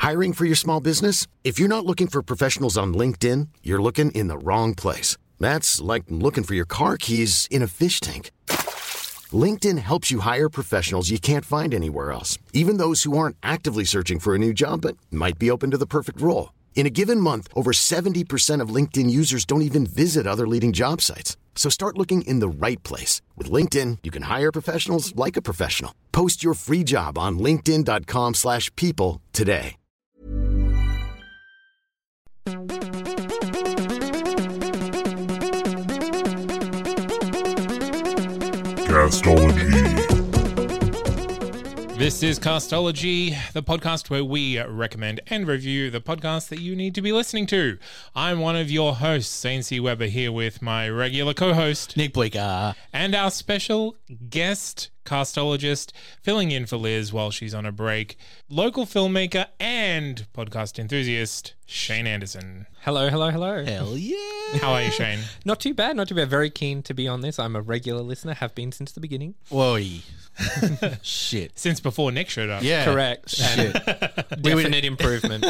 Hiring for your small business? If you're not looking for professionals on LinkedIn, you're looking in the wrong place. That's like looking for your car keys in a fish tank. LinkedIn helps you hire professionals you can't find anywhere else, even those who aren't actively searching for a new job but might be open to the perfect role. In a given month, over 70% of LinkedIn users don't even visit other leading job sites. So start looking in the right place. With LinkedIn, you can hire professionals like a professional. Post your free job on linkedin.com/people today. Castology. This is Castology, the podcast where we recommend and review the podcasts that you need to be listening to. I'm one of your hosts, C. Weber, here with my regular co-host, Nick Bleeker. and our special guest castologist, filling in for Liz while she's on a break, local filmmaker and podcast enthusiast, Shane Anderson. Hello, hello, hello. Hell yeah. How are you, Shane? Not too bad, not too bad. Very keen to be on this. I'm a regular listener, have been since the beginning. Whoa. Shit. Since before Nick showed up. Yeah. Correct. Shit. Definite improvement.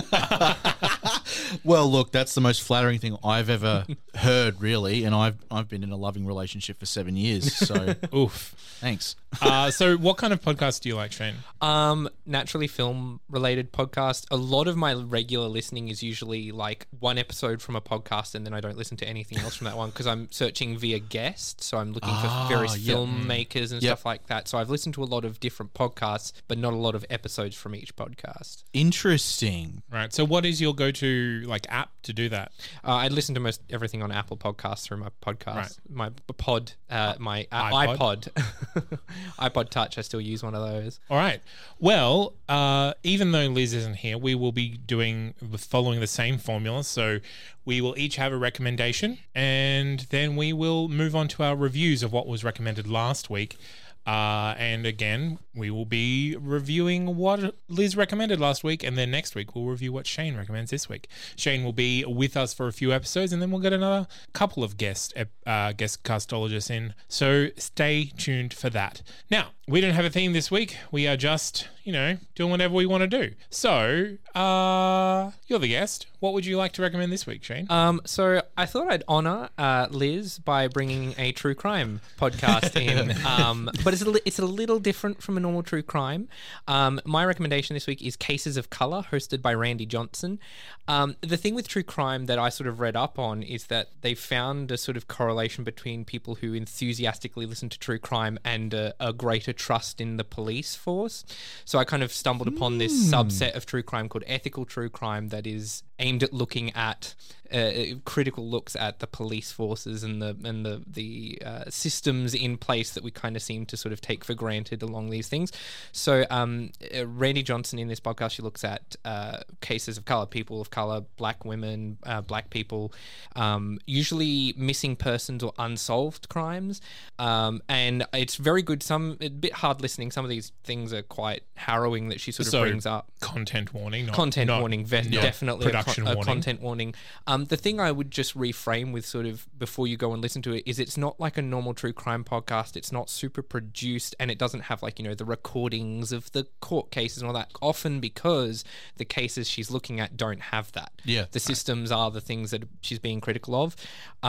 Well, look, that's the most flattering thing I've ever heard, really, and I've been in a loving relationship for 7 years, so Oof. thanks. So what kind of podcast do you like, Shane? Naturally film-related podcast. A lot of my regular listening is usually like one episode from a podcast and then I don't listen to anything else from that one because I'm searching via guest, so I'm looking for various filmmakers and stuff like that. So I've listened to a lot of different podcasts, but not a lot of episodes from each podcast. Interesting. Right. So what is your go-to app to do that? I listen to most everything on Apple Podcasts through my podcast, my pod, my iPod. iPod. iPod Touch, I still use one of those. All right. Well, even though Liz isn't here, we will be following the same formula. So we will each have a recommendation and then we will move on to our reviews of what was recommended last week. And again, we will be reviewing what Liz recommended last week, and then next week we'll review what Shane recommends this week. Shane will be with us for a few episodes, and then we'll get another couple of guest castologists in. So stay tuned for that. Now, we don't have a theme this week. We are just, doing whatever we want to do. So, you're the guest. What would you like to recommend this week, Shane? So I thought I'd honour Liz by bringing a true crime podcast in, but it's a little different from a normal true crime. My recommendation this week is Cases of Colour, hosted by Randy Johnson. The thing with true crime that I sort of read up on is that they found a sort of correlation between people who enthusiastically listen to true crime and a greater trust in the police force. So I kind of stumbled upon this subset of true crime called ethical true crime that is aimed at looking at critical looks at the police forces and the systems in place that we kind of seem to sort of take for granted along these things. So Randy Johnson in this podcast, she looks at cases of color, people of color, black women, black people, usually missing persons or unsolved crimes, and it's very good. A bit hard listening. Some of these things are quite harrowing that she sort of brings up. Content warning. Definitely production warning. Content warning. The thing I would just reframe with sort of before you go and listen to it is it's not like a normal true crime podcast. It's not super produced and it doesn't have the recordings of the court cases and all that, often because the cases she's looking at don't have that. Yeah. The systems are the things that she's being critical of.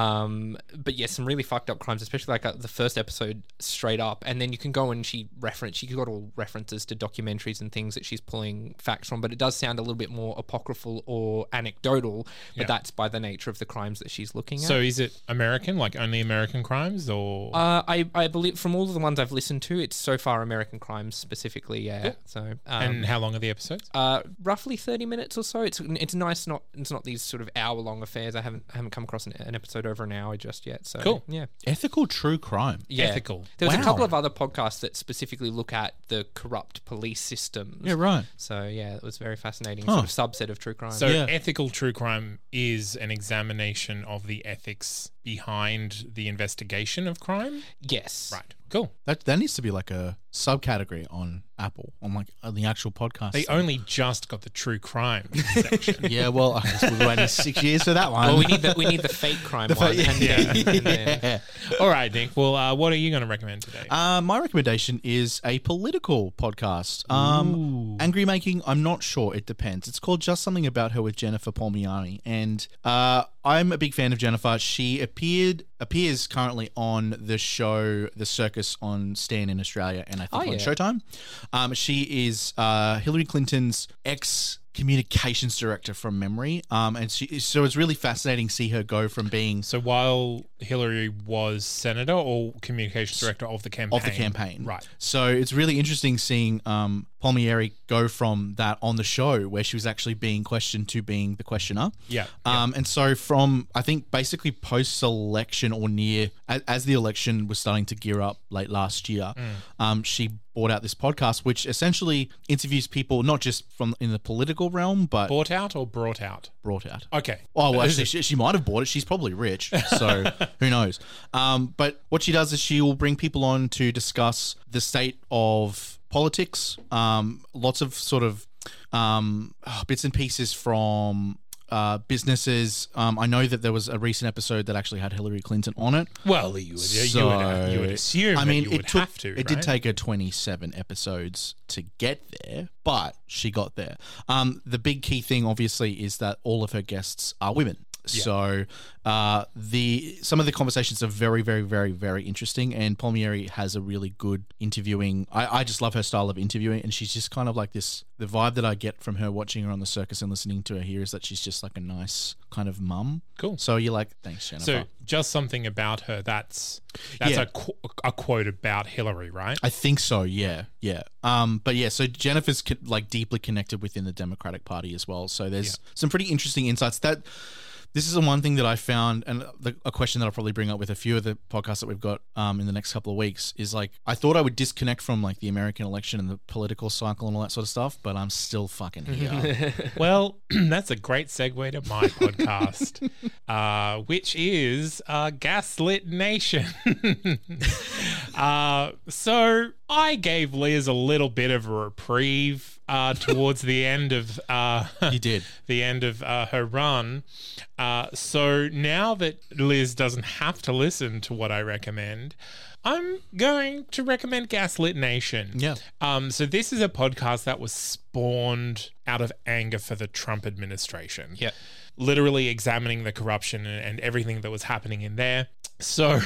But yes, some really fucked up crimes, especially the first episode straight up. And then you can go and she got all references to documentaries and things that she's pulling facts from, but it does sound a little bit more apocryphal or anecdotal, but that's by the nature of the crimes that she's looking at. So is it American, only American crimes, or? I believe from all of the ones I've listened to, it's so far American crimes specifically, yeah. Cool. So and how long are the episodes? Roughly 30 minutes or so. It's nice, it's not these sort of hour-long affairs. I haven't come across an episode over an hour just yet. So cool. Yeah. Ethical true crime. Yeah. Ethical. There was a couple of other podcasts that specifically look at the corrupt police systems. Yeah, right. So yeah, it was very fascinating sort of subset of true crime. So ethical true crime is an examination of the ethics behind the investigation of crime. Yes. Right. Cool. That needs to be like a subcategory on Apple, on the actual podcast. They only just got the true crime section. Yeah, well, I guess we'll wait 6 years for that one. Well, we need the fake crime one. And then- All right, Nick. Well, what are you going to recommend today? My recommendation is a political podcast. Angry Making, I'm not sure. It depends. It's called Just Something About Her with Jennifer Palmiani. And I'm a big fan of Jennifer. She appears currently on the show The Circus on Stan in Australia and I think on Showtime. She is Hillary Clinton's ex-communications director from memory. And so it's really fascinating to see her go from being... So while Hillary was senator or communications director of the campaign? Right. So it's really interesting seeing Palmieri go from that on the show where she was actually being questioned to being the questioner. Yeah. And so from, I think, basically post-election or near, as the election was starting to gear up late last year, she brought out this podcast which essentially interviews people not just from in the political realm, but... Bought out or brought out? Brought out. Okay. Oh, well, actually, she might have bought it. She's probably rich, so who knows? But what she does is she will bring people on to discuss the state of politics, lots of sort of bits and pieces from businesses. I know that there was a recent episode that actually had Hillary Clinton on it. Well, you would assume. I mean, that you would have to. It did take her 27 episodes to get there, but she got there. The big key thing, obviously, is that all of her guests are women. Yeah. So some of the conversations are very, very, very, very interesting, and Palmieri has a really good interviewing. I just love her style of interviewing, and she's just kind of like this. The vibe that I get from her watching her on The Circus and listening to her here is that she's just like a nice kind of mum. Cool. So you're like, thanks, Jennifer. So just something about her. That's a quote about Hillary, right? I think so. Yeah. But yeah, so Jennifer's like deeply connected within the Democratic Party as well. So there's some pretty interesting insights that. This is the one thing that I found, and a question that I'll probably bring up with a few of the podcasts that we've got in the next couple of weeks is like, I thought I would disconnect from like the American election and the political cycle and all that sort of stuff, but I'm still fucking here. Well, that's a great segue to my podcast, which is Gaslit Nation. So I gave Liz a little bit of a reprieve towards the end of You did. the end of her run. So now that Liz doesn't have to listen to what I recommend, I'm going to recommend Gaslit Nation. Yeah. So this is a podcast that was spawned out of anger for the Trump administration. Yeah. Literally examining the corruption and everything that was happening in there. So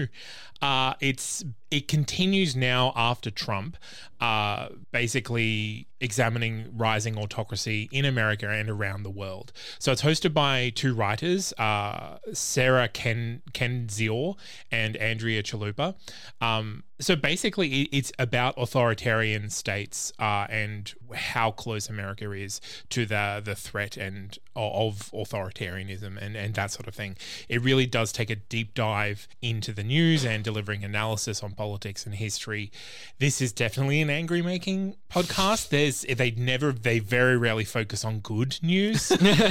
it continues now after Trump, basically examining rising autocracy in America and around the world. So it's hosted by two writers, Sarah Kendzior and Andrea Chalupa. So basically it's about authoritarian states and how close America is to the threat and of authoritarianism and that sort of thing. It really does take a deep dive into the news and delivering analysis on politics and history. This is definitely an angry making podcast. They very rarely focus on good news.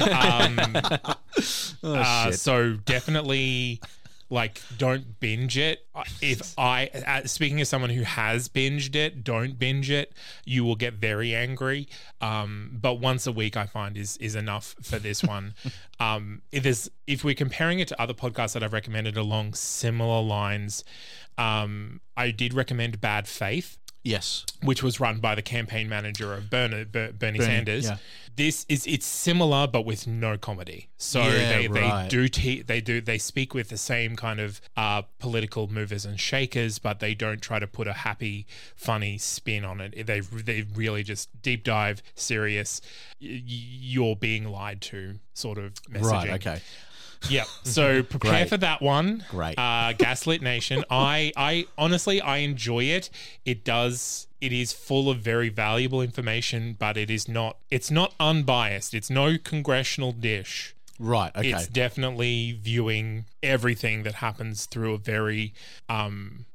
So definitely don't binge it. Speaking as someone who has binged it, don't binge it. You will get very angry. But once a week I find is enough for this one. If we're comparing it to other podcasts that I've recommended along similar lines, I did recommend Bad Faith. Yes. Which was run by the campaign manager of Bernie Sanders. Yeah. It's similar but with no comedy. So they speak with the same kind of political movers and shakers, but they don't try to put a happy, funny spin on it. They really just deep dive, serious. You're being lied to sort of messaging. Right. Okay. Yeah, so prepare for that one. Great. Gaslit Nation. I honestly enjoy it. It is full of very valuable information, but it's not unbiased. It's no congressional dish. Right, okay. It's definitely viewing everything that happens through a very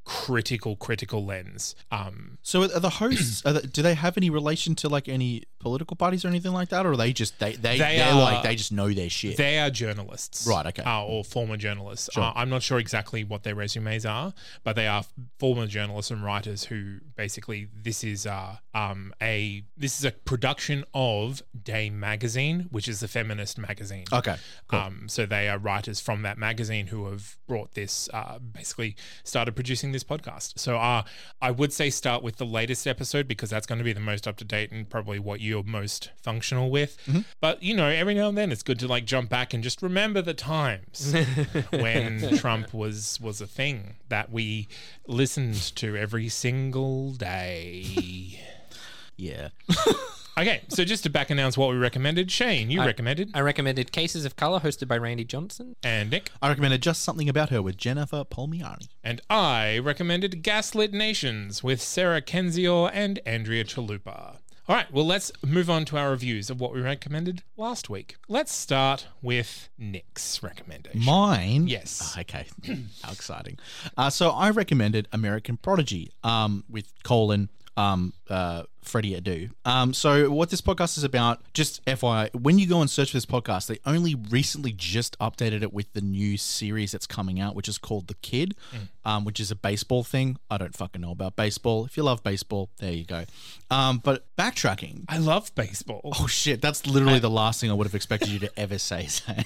critical lens. So are the hosts? Do they have any relation to like any political parties or anything like that, or are they just they just know their shit? They are journalists, Right, okay. Or former journalists. Sure. I'm not sure exactly what their resumes are, but they are former journalists and writers who basically this is a production of Dame Magazine, which is the feminist magazine. Okay, cool. So they are writers from that magazine who have brought this, basically started producing this podcast. So I would say start with the latest episode because that's going to be the most up to date and probably what you're most functional with. Mm-hmm. But every now and then it's good to like jump back and just remember the times when Trump was a thing that we listened to every single day. Yeah. Okay, so just to back announce what we recommended, Shane, you recommended. I recommended Cases of Color, hosted by Randy Johnson. And Nick. I recommended Just Something About Her with Jennifer Palmiani. And I recommended Gaslit Nations with Sarah Kendzior and Andrea Chalupa. All right, well, let's move on to our reviews of what we recommended last week. Let's start with Nick's recommendation. Mine? Yes. Oh, okay. How exciting. So I recommended American Prodigy with Freddie Adu. So what this podcast is about, just FYI, when you go and search for this podcast, they only recently just updated it with the new series that's coming out, which is called The Kid, which is a baseball thing. I don't fucking know about baseball. If you love baseball, there you go. But backtracking. I love baseball. Oh shit, that's literally the last thing I would have expected you to ever say, Sam.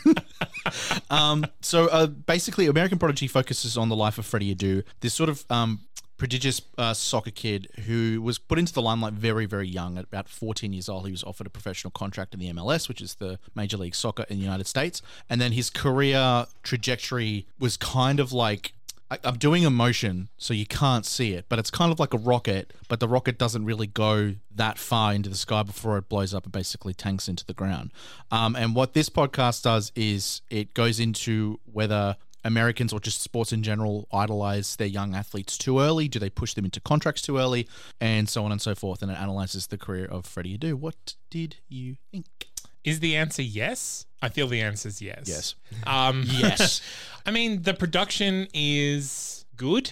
So basically, American Prodigy focuses on the life of Freddie Adu, this sort of prodigious soccer kid who was put into the limelight very, very young. At about 14 years old, he was offered a professional contract in the MLS, which is the Major League Soccer in the United States. And then his career trajectory was kind of like, I'm doing a motion, so you can't see it, but it's kind of like a rocket, but the rocket doesn't really go that far into the sky before it blows up and basically tanks into the ground. And what this podcast does is it goes into whether Americans or just sports in general idolize their young athletes too early. Do they push them into contracts too early? And so on and so forth. And it analyzes the career of Freddie Adu. What did you think? Is the answer yes? I feel the answer is yes. Yes. Yes. I mean, the production is good.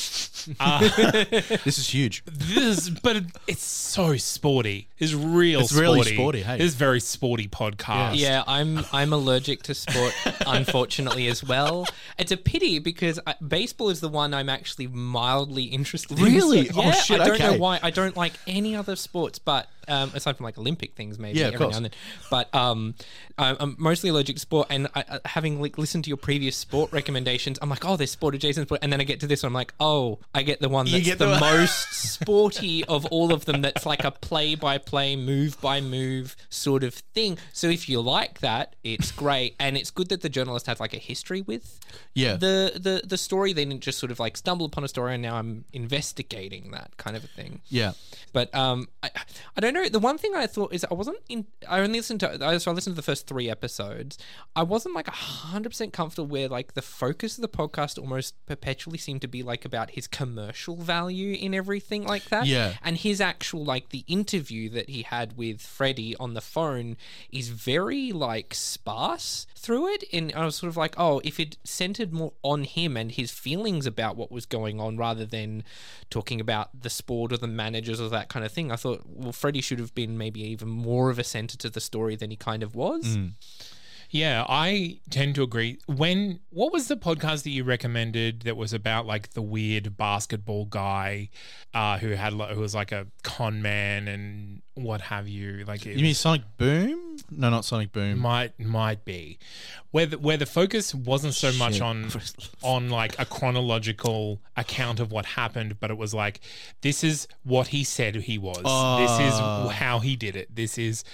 This is huge. But it's so sporty. It's real sporty. Really sporty, hey. This is very sporty podcast. Yeah, I'm allergic to sport, unfortunately, as well. It's a pity because baseball is the one I'm actually mildly interested in. Really? So, Oh, yeah, shit, I don't okay. know why. I don't like any other sports, but aside from like Olympic things, maybe Yeah, of every course. now and then. But I'm mostly allergic to sport, and having like listened to your previous sport recommendations, I'm like, oh, there's sport adjacent sport, and then I get to this one, I'm like, oh, I get the one that's get the the- most sporty of all of them. That's like a play-by-play, move-by-move sort of thing. So if you like that, it's great, and it's good that the journalist has like a history with the story. They didn't just sort of like stumble upon a story, and now I'm investigating that kind of a thing. Yeah. But I don't know. The one thing I thought is I listened to the first 3 episodes. I wasn't like 100% comfortable where like the focus of the podcast almost perpetually seemed to be like about his commercial value in everything like that. Yeah. And his actual like the interview that he had with Freddie on the phone is very like sparse through it. And I was sort of like, oh, if it centered more on him and his feelings about what was going on rather than talking about the sport or the managers or that kind of thing, I thought, well, Freddie should have been maybe even more of a center to the story than he kind of was. Yeah, I tend to agree. What was the podcast that you recommended that was about like the weird basketball guy who was like a con man and what have you? Like, You mean Sonic Boom? No, not Sonic Boom. might be where the focus wasn't so much on like a chronological account of what happened, but it was like, this is what he said he was. This is how he did it. This is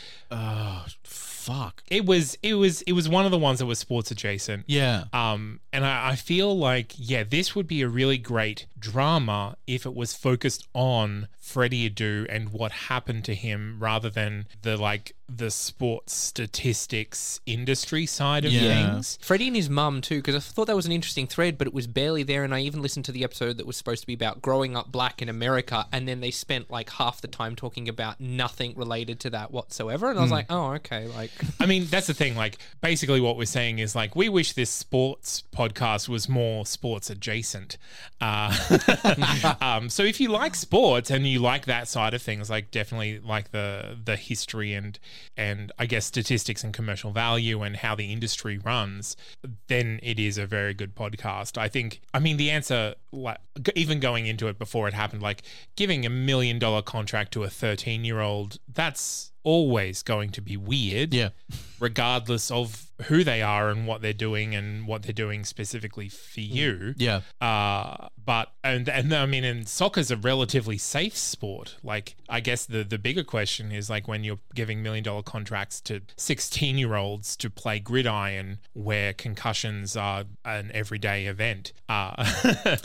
Fuck. It was one of the ones that was sports adjacent. Yeah. And I feel like, yeah, this would be a really great drama if it was focused on Freddie Adu and what happened to him rather than the sports statistics industry side of things. Freddie and his mum too, because I thought that was an interesting thread, but it was barely there. And I even listened to the episode that was supposed to be about growing up black in America, and then they spent like half the time talking about nothing related to that whatsoever. And I was like, oh, okay, like I mean, that's the thing. Like, basically what we're saying is, like, we wish this sports podcast was more sports adjacent. So if you like sports and you like that side of things, like, definitely like the history and I guess statistics and commercial value and how the industry runs, then it is a very good podcast. I think, I mean, the answer, like, even going into it before it happened, like, giving $1 million contract to a 13-year-old, that's always going to be weird, regardless of who they are and what they're doing and what they're doing specifically for you. But I mean, and soccer's a relatively safe sport. Like, I guess the bigger question is, like, when you're giving $1 million contracts to 16-year-olds to play gridiron where concussions are an everyday event, that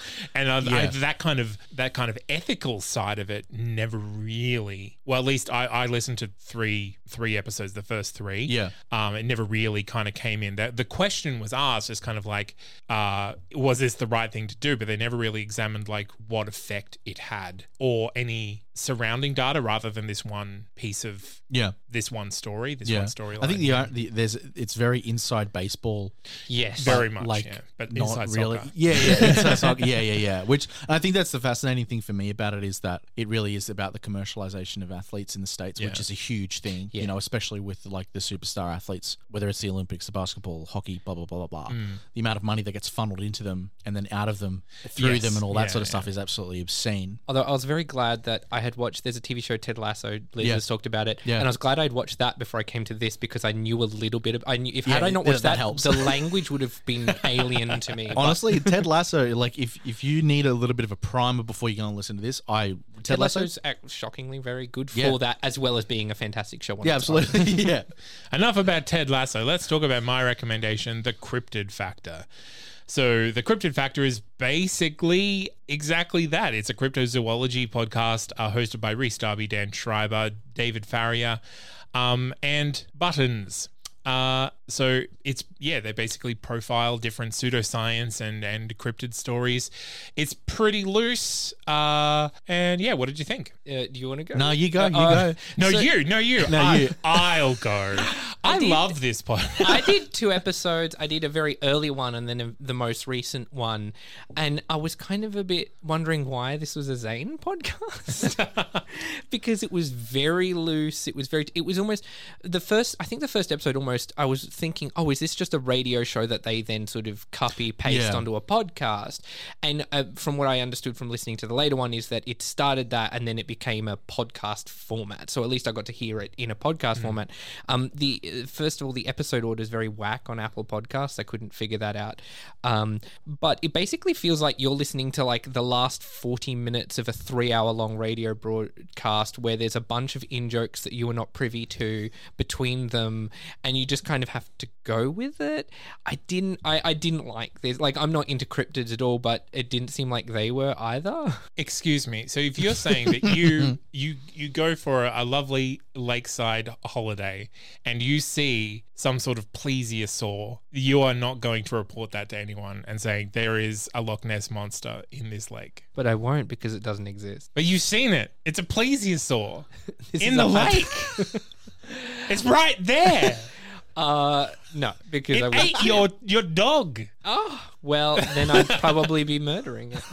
kind of ethical side of it never really, well, at least I listened to three episodes, the first three. It never really kind of came in. The question was asked as kind of like, was this the right thing to do? But they never really examined, like, what effect it had or any surrounding data rather than this one piece of this one story, one storyline. I think it's very inside baseball. Yes, very much. Like, but not inside really. soccer. Inside soccer. Which I think that's the fascinating thing for me about it, is that it really is about the commercialization of athletes in the States, which is a huge thing. You know, especially with, like, the superstar athletes, whether it's the Olympics, the basketball, hockey, blah blah blah blah blah. The amount of money that gets funneled into them and then out of them, through them, and all that sort of stuff is absolutely obscene. Although I was very glad that I had watched, there's a TV show, Ted Lasso, Liz has talked about it, and I was glad I'd watched that before I came to this, because I knew a little bit of, had I not watched that helps. the language would have been alien to me. Honestly, Ted Lasso, like, if you need a little bit of a primer before you're going to listen to this, Ted Lasso's shockingly very good for that, as well as being a fantastic show. Absolutely. Enough about Ted Lasso. Let's talk about my recommendation, The Cryptid Factor. So the Cryptid Factor is basically exactly that. It's a cryptozoology podcast hosted by Rhys Darby, Dan Schreiber, David Farrier, and Buttons. So it's, they basically profile different pseudoscience and cryptid stories. It's pretty loose. And what did you think? Do you want to go? No, you go. You go. No, you. you. I'll go. I love this podcast. I did 2 episodes. I did a very early one and then the most recent one. And I was kind of a bit wondering why this was a Zane podcast. Because it was very loose. It was almost the first episode almost, I was thinking, is this just a radio show that they then sort of copy paste onto a podcast? And from what I understood from listening to the later one is that it started that and then it became a podcast format. So at least I got to hear it in a podcast format. First of all, the episode order is very whack on Apple Podcasts. I couldn't figure that out. But it basically feels like you're listening to, like, the last 40 minutes of a 3-hour long radio broadcast where there's a bunch of in-jokes that you are not privy to between them, and you just kind of have to go with it. I didn't like this. Like, I'm not into cryptids at all, but it didn't seem like they were either. Excuse me. So if you're saying that you go for a lovely lakeside holiday and you see some sort of plesiosaur, you are not going to report that to anyone and saying there is a Loch Ness monster in this lake. But I won't, because it doesn't exist. But you've seen it. It's a plesiosaur in the lake. It's right there. No, because it ate your dog. Oh, well, then I'd probably be murdering it.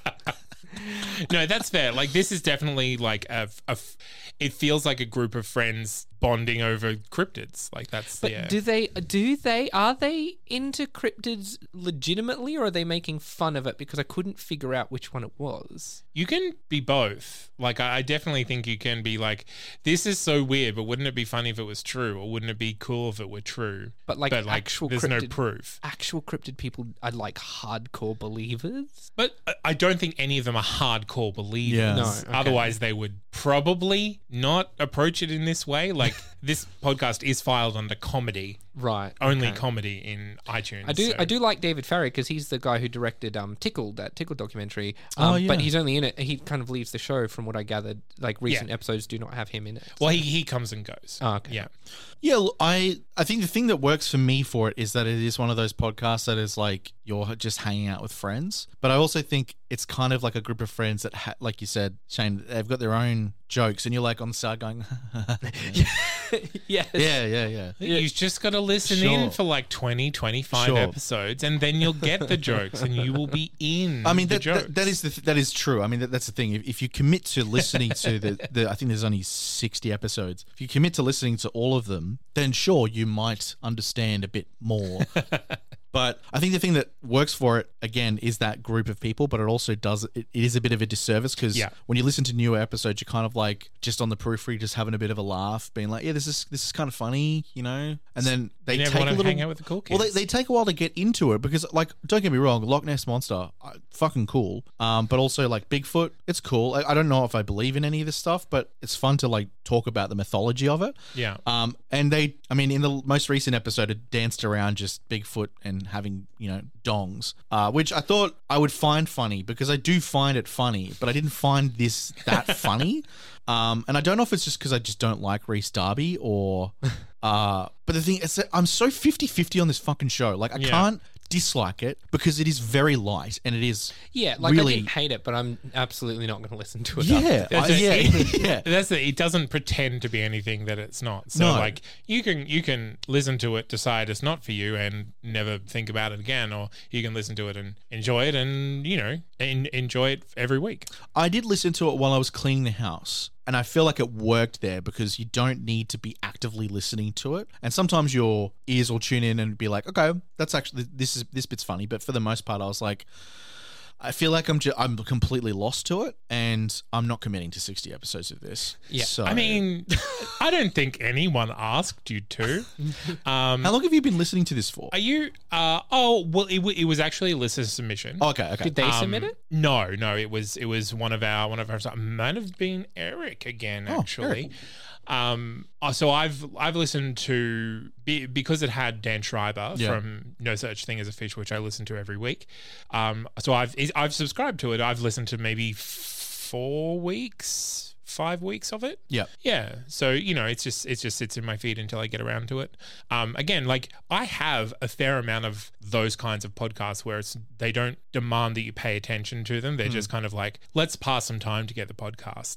No, that's fair. Like, this is definitely like it feels like a group of friends bonding over cryptids. Like, that's But are they into cryptids legitimately, or are they making fun of it? Because I couldn't figure out which one it was. You can be both. Like, I definitely think you can be like, this is so weird, but wouldn't it be funny if it was true? Or wouldn't it be cool if it were true? But actual there's cryptid, no proof. Actual cryptid people are like hardcore believers. But I don't think any of them are hardcore believers. Yeah. No, okay. Otherwise, they would probably not approach it in this way. Like, this podcast is filed under comedy. Right. Only okay. comedy in iTunes. I do like David Farrier, because he's the guy who directed Tickled, that Tickled documentary. Oh, yeah. But he's only in it. He kind of leaves the show, from what I gathered. Like, recent episodes do not have him in it. Well, he comes and goes. Oh, okay. Yeah. Yeah, I think the thing that works for me for it is that it is one of those podcasts that is like you're just hanging out with friends. But I also think it's kind of like a group of friends that, like you said, Shane, they've got their own jokes, and you're like on the side going, Yes. Yeah. You've just got to listen Sure. in for like 20, 25 Sure. episodes, and then you'll get the jokes, and you will be in I mean, the that jokes. that is true. I mean, that's the thing. If you commit to listening to the I think there's only 60 episodes. If you commit to listening to all of them, then sure, you might understand a bit more. But I think the thing that works for it, again, is that group of people, but it also does, it is a bit of a disservice because when you listen to newer episodes, you're kind of like just on the periphery, just having a bit of a laugh, being like, yeah, this is kind of funny, you know? And then they You never take want a to little... hang out with the cool kids. Well, they take a while to get into it because, like, don't get me wrong, Loch Ness Monster, fucking cool. But also, like, Bigfoot, it's cool. I don't know if I believe in any of this stuff, but it's fun to, like, talk about the mythology of it. Yeah. And in the most recent episode, it danced around just Bigfoot and having, you know, dongs, which I thought I would find funny because I do find it funny, but I didn't find this that funny. And I don't know if it's just because I just don't like Rhys Darby or... but the thing is that I'm so 50-50 on this fucking show. Like, I can't dislike it because it is very light and it is like really... I didn't hate it, but I'm absolutely not going to listen to it. Yeah, yeah. That's it. It doesn't pretend to be anything that it's not. So, like, you can listen to it, decide it's not for you, and never think about it again, or you can listen to it and enjoy it, and you know, enjoy it every week. I did listen to it while I was cleaning the house. And I feel like it worked there because you don't need to be actively listening to it. And sometimes your ears will tune in and be like, okay, that's actually, this bit's funny. But for the most part, I was like, I feel like I'm completely lost to it, and I'm not committing to 60 episodes of this. Yeah. So, I mean, I don't think anyone asked you to. how long have you been listening to this for? Are you? It was actually Alyssa's submission. Okay. Did they submit it? No. It was one of our might have been Eric again, actually. So I've listened to, because it had Dan Schreiber from No Such Thing as a Fish, which I listen to every week. So I've subscribed to it. I've listened to maybe 5 weeks of it. Yeah. So, you know, it just sits in my feed until I get around to it. Again, like, I have a fair amount of those kinds of podcasts where they don't demand that you pay attention to them. They're just kind of like, let's pass some time to get the podcasts.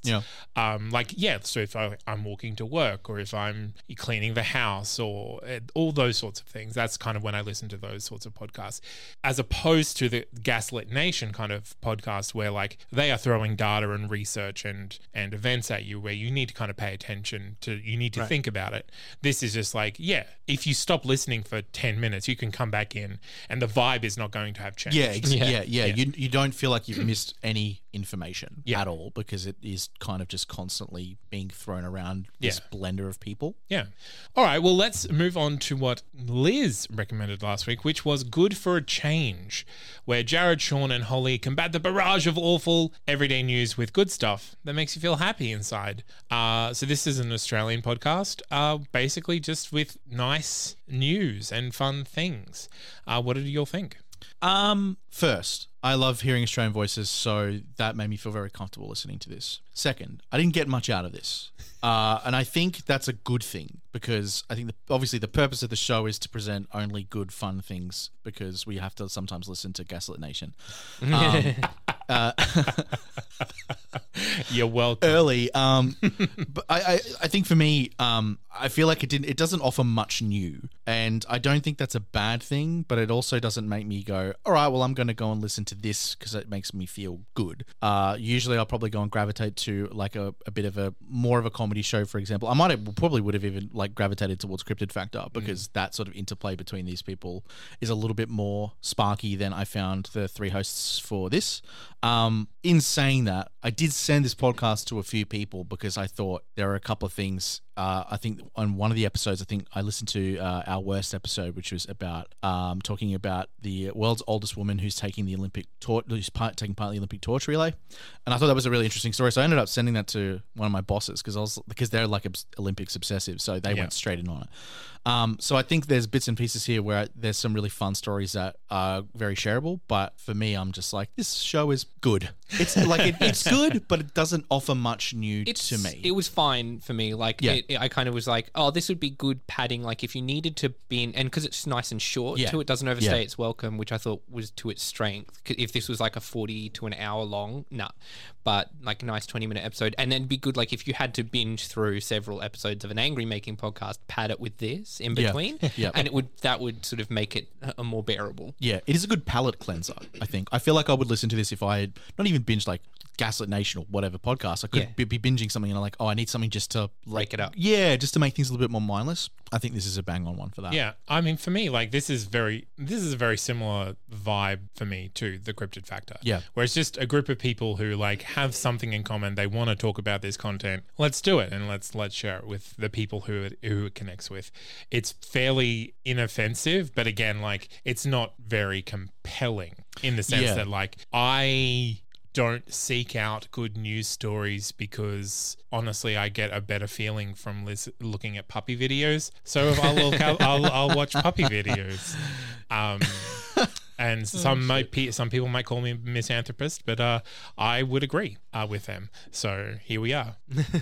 So if I'm walking to work, or if I'm cleaning the house, or all those sorts of things, that's kind of when I listen to those sorts of podcasts, as opposed to the Gaslit Nation kind of podcast where, like, they are throwing data and research and events at you where you need to kind of pay attention to, you need to think about it. This is just like, if you stop listening for 10 minutes, you can come back in and the vibe is not going to have changed. Yeah. You don't feel like you've missed any information at all because it is kind of just constantly being thrown around this blender of people. Yeah. All right. Well, let's move on to what Liz recommended last week, which was Good for a Change, where Jared, Sean, and Holly combat the barrage of awful everyday news with good stuff that makes you feel happy inside. So this is an Australian podcast, basically just with nice news and fun things. What did you all think? First, I love hearing Australian voices, so that made me feel very comfortable listening to this. Second, I didn't get much out of this. And I think that's a good thing because I think obviously the purpose of the show is to present only good, fun things because we have to sometimes listen to Gaslit Nation. You're welcome. Early. But I think for me, I feel like it doesn't offer much new. And I don't think that's a bad thing, but it also doesn't make me go, all right, well, I'm going to go and listen to this because it makes me feel good. Usually I'll probably go and gravitate to like a bit of more of a comedy show, for example. I probably would have even like gravitated towards Cryptid Factor because that sort of interplay between these people is a little bit more sparky than I found the three hosts for this. In saying that, I did send this podcast to a few people because I thought there are a couple of things. I think on one of the episodes, I think I listened to our worst episode, which was about talking about the world's oldest woman who's taking the Olympic taking part in the Olympic torch relay, and I thought that was a really interesting story. So I ended up sending that to one of my bosses because they're like Olympics obsessive, so they went straight in on it. So I think there's bits and pieces here where there's some really fun stories that are very shareable, but for me, I'm just like, this show is good. It's like it's good, but it doesn't offer much new to me. It was fine for me. Like, I kind of was like, oh, this would be good padding. Like, if you needed to be in, and because it's nice and short too, it doesn't overstay its welcome, which I thought was to its strength. If this was like a 40 to an hour long, but like a nice 20-minute episode, and then it'd be good. Like, if you had to binge through several episodes of an Angry Making podcast, pad it with this in between, and that would sort of make it more bearable. Yeah, it is a good palate cleanser. I think. I feel like I would listen to this if I had not even binged like Gaslit Nation or whatever podcast. I could be binging something and I'm like, oh, I need something just to break it up. Yeah, just to make things a little bit more mindless. I think this is a bang on one for that. Yeah, I mean, for me, like this is a very similar vibe for me to the Cryptid Factor. Yeah, where it's just a group of people who like have something in common. They want to talk about this content. Let's do it, and let's share it with the people who it connects with. It's fairly inoffensive, but again, like it's not very compelling in the sense that like I don't seek out good news stories because honestly, I get a better feeling from looking at puppy videos. So if I'll watch puppy videos. And some people might call me misanthropist, but I would agree with them. So here we are.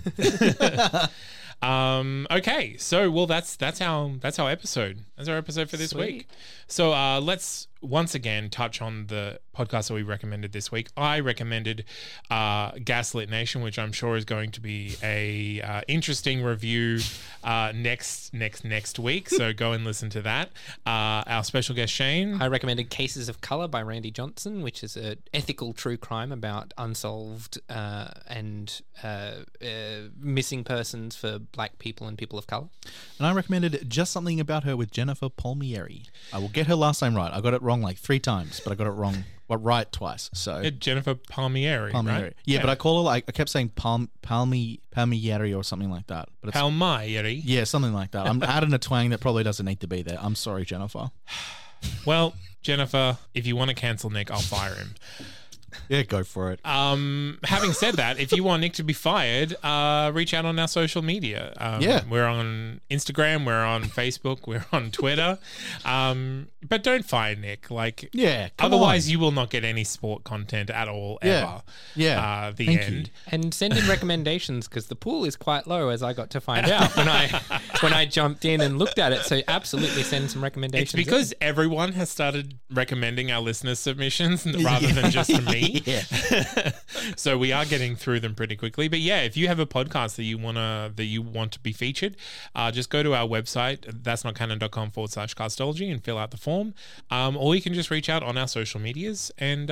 Okay, so well that's our episode. That's our episode for this week. So let's once again touch on the podcast that we recommended this week. I recommended Gaslit Nation, which I'm sure is going to be a interesting review next week. So go and listen to that. Our special guest Shane. I recommended Cases of Color by Randy Johnson, which is an ethical true crime about unsolved and missing persons for Black people and people of color. And I recommended Just Something About Her with Jennifer Palmieri. I will get her last name right. I got it wrong like 3 times, but I got it wrong. Right twice. So Jennifer Palmieri, right? Yeah, but I call her like I kept saying Palmieri or something like that. But it's Palmieri. Yeah, something like that. I'm adding a twang that probably doesn't need to be there. I'm sorry, Jennifer. Well, Jennifer, if you want to cancel Nick, I'll fire him. Yeah, go for it. Having said that, if you want Nick to be fired, reach out on our social media. We're on Instagram, we're on Facebook, we're on Twitter. But don't fire Nick. Like, otherwise you will not get any sport content at all ever. Yeah. The Thank end. you. And send in recommendations because the pool is quite low, as I got to find out when I jumped in and looked at it. So absolutely send some recommendations. It's because everyone has started recommending our listeners' submissions rather than just to me. Yeah. So we are getting through them pretty quickly. But yeah, if you have a podcast that you want to be featured, just go to our website, that'snotcanon.com/castology and fill out the form. Or you can just reach out on our social medias and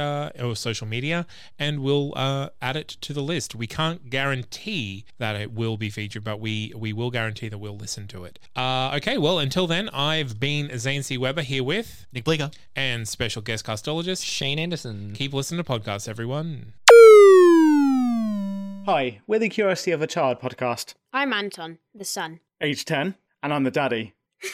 we'll add it to the list. We can't guarantee that it will be featured, but we will guarantee that we'll listen to it. Okay, well, until then, I've been Zane C. Weber here with Nick Bleeker and special guest castologist Shane Anderson. Keep listening to podcasts, everyone. Hi, we're the Curiosity of a Child podcast. I'm Anton, the son. Age 10, and I'm the daddy.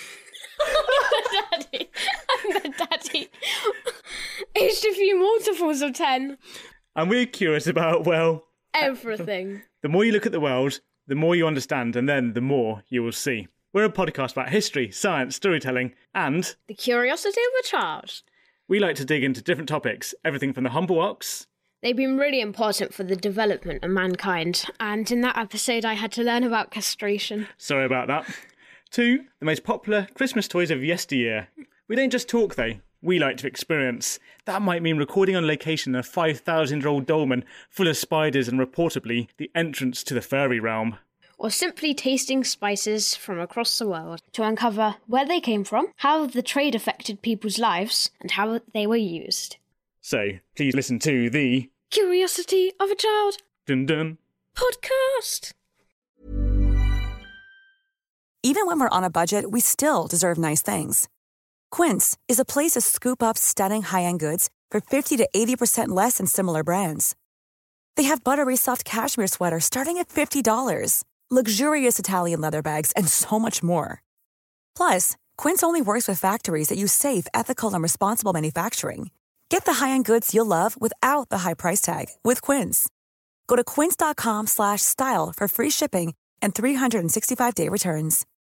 I'm the daddy. Aged a few multiples of 10. And we're curious about, well... everything. The more you look at the world, the more you understand, and then the more you will see. We're a podcast about history, science, storytelling, and... the curiosity of a child. We like to dig into different topics, everything from the humble ox... They've been really important for the development of mankind, and in that episode I had to learn about castration. Sorry about that. To the most popular Christmas toys of yesteryear. We don't just talk, though. We like to experience. That might mean recording on location a 5,000-year-old dolmen full of spiders and reportedly the entrance to the fairy realm. Or simply tasting spices from across the world to uncover where they came from, how the trade affected people's lives, and how they were used. So, please listen to the... Curiosity of a Child Dun Dun podcast. Even when we're on a budget, we still deserve nice things. Quince is a place to scoop up stunning high-end goods for 50 to 80% less than similar brands. They have buttery soft cashmere sweaters starting at $50, luxurious Italian leather bags, and so much more. Plus, Quince only works with factories that use safe, ethical, and responsible manufacturing. Get the high-end goods you'll love without the high price tag with Quince. Go to quince.com/style for free shipping and 365-day returns.